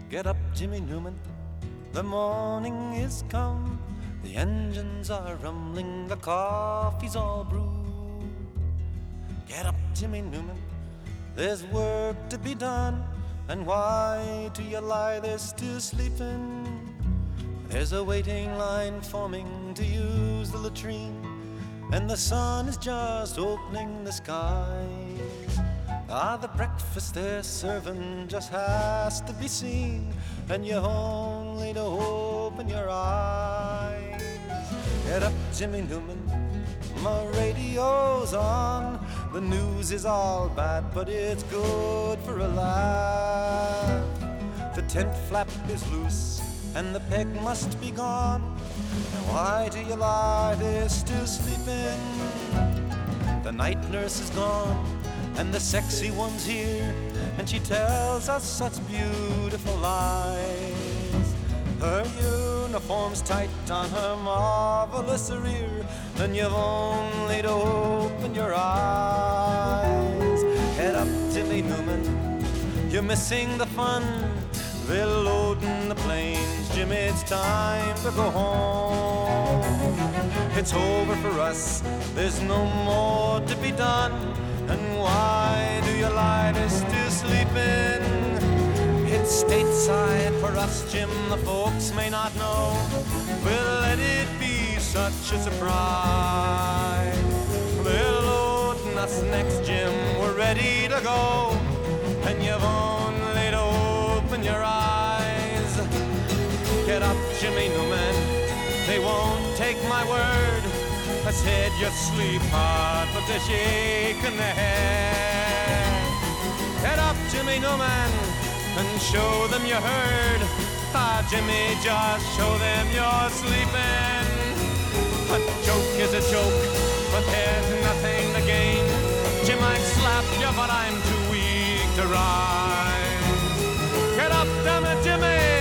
Get up, Jimmy Newman, the morning is come. The engines are rumbling, the coffee's all brewed. Get up, Jimmy Newman, there's work to be done. And why do you lie there still sleeping? There's a waiting line forming to use the latrine, and the sun is just opening the sky. Ah, the breakfast they're serving just has to be seen, and you only to open your eyes. Get up, Jimmy Newman, my radio's on. The news is all bad, but it's good for a laugh. The tent flap is loose, and the peg must be gone. Now why do you lie there still sleeping? The night nurse is gone, and the sexy one's here, and she tells us such beautiful lies. Her uniform's tight on her marvelous rear, and you've only to open your eyes. Get up, Jimmy Newman, you're missing the fun. They're loading the planes, Jimmy, it's time to go home. It's over for us, there's no more to be done. And why do you lie there still sleeping? It's stateside for us, Jim, the folks may not know. We'll let it be such a surprise. They're loading us next, Jim, we're ready to go. And you've only to open your eyes. Get up, Jimmy Newman, they won't take my word. I said you sleep hard, but they're shaking their head. Get up, Jimmy Newman, and show them you heard. Ah, Jimmy, just show them you're sleeping. A joke is a joke, but there's nothing to gain. Jim, I'd slap you, but I'm too weak to rise. Get up, damn it, Jimmy,